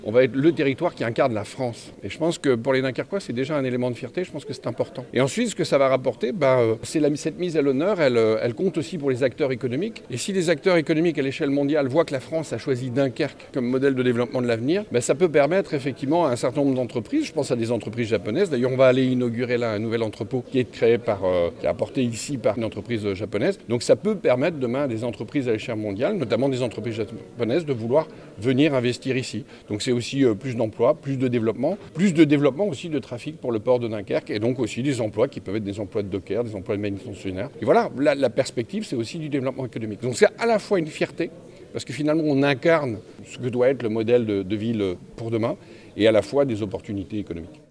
On va être le territoire qui incarne la France. Et je pense que pour les Dunkerquois, c'est déjà un élément de fierté. Je pense que c'est important. Et ensuite, ce que ça va rapporter, c'est cette mise à l'honneur, elle compte aussi pour les acteurs économiques. Et si les acteurs économiques à l'échelle mondiale voient que la France a choisi Dunkerque comme modèle de développement de l'avenir, ça peut permettre effectivement à un certain nombre d'entreprises, je pense à des entreprises japonaises. D'ailleurs, on va aller inaugurer là un nouvel entrepôt qui est créé qui est apporté ici par une entreprise japonaise. Donc ça peut permettre demain à des entreprises à l'échelle mondiale, notamment des entreprises japonaises, de vouloir venir investir ici. Donc c'est aussi plus d'emplois, plus de développement aussi de trafic pour le port de Dunkerque et donc aussi des emplois qui peuvent être des emplois de dockers, des emplois de manutentionnaires. Et voilà, la perspective, c'est aussi du développement économique. Donc c'est à la fois une fierté, parce que finalement on incarne ce que doit être le modèle de ville pour demain, et à la fois des opportunités économiques.